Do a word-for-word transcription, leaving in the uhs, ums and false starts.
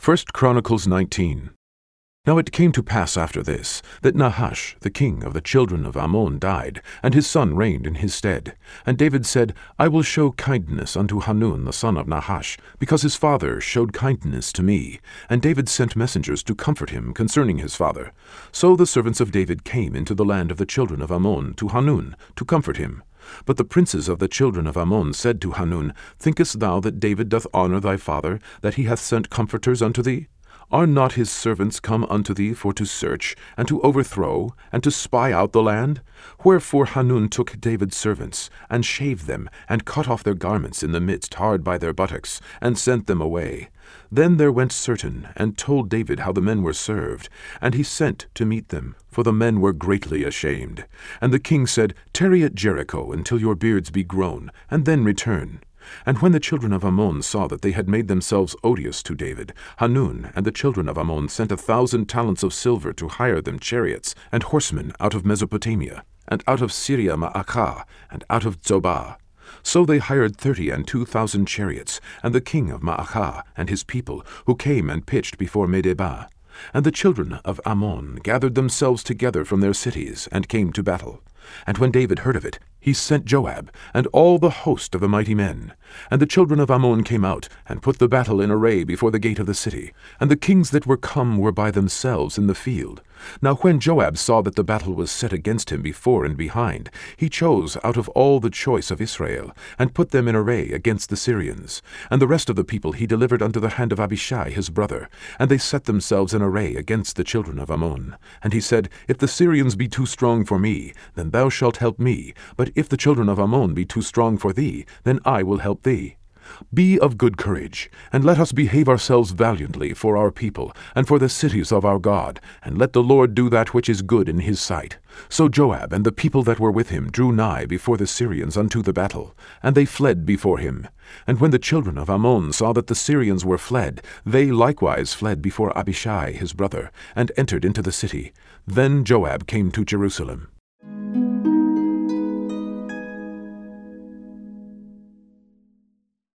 First Chronicles nineteen. Now it came to pass after this, that Nahash, the king of the children of Ammon, died, and his son reigned in his stead. And David said, I will show kindness unto Hanun the son of Nahash, because his father showed kindness to me. And David sent messengers to comfort him concerning his father. So the servants of David came into the land of the children of Ammon to Hanun, to comfort him. But the princes of the children of Ammon said to Hanun, Thinkest thou that David doth honor thy father, that he hath sent comforters unto thee? Are not his servants come unto thee for to search, and to overthrow, and to spy out the land? Wherefore Hanun took David's servants, and shaved them, and cut off their garments in the midst hard by their buttocks, and sent them away. Then there went certain, and told David how the men were served, and he sent to meet them, for the men were greatly ashamed. And the king said, Tarry at Jericho until your beards be grown, and then return. And when the children of Ammon saw that they had made themselves odious to David, Hanun and the children of Ammon sent a thousand talents of silver to hire them chariots and horsemen out of Mesopotamia, and out of Syria Maacah, and out of Zobah. So they hired thirty and two thousand chariots, and the king of Maacah and his people, who came and pitched before Medeba. And the children of Ammon gathered themselves together from their cities, and came to battle. And when David heard of it, he sent Joab, and all the host of the mighty men. And the children of Ammon came out, and put the battle in array before the gate of the city. And the kings that were come were by themselves in the field. Now when Joab saw that the battle was set against him before and behind, he chose out of all the choice of Israel, and put them in array against the Syrians. And the rest of the people he delivered unto the hand of Abishai his brother, and they set themselves in array against the children of Ammon. And he said, If the Syrians be too strong for me, then thou shalt help me, but if the children of Ammon be too strong for thee, then I will help thee. Be of good courage, and let us behave ourselves valiantly for our people, and for the cities of our God, and let the Lord do that which is good in his sight. So Joab and the people that were with him drew nigh before the Syrians unto the battle, and they fled before him. And when the children of Ammon saw that the Syrians were fled, they likewise fled before Abishai his brother, and entered into the city. Then Joab came to Jerusalem.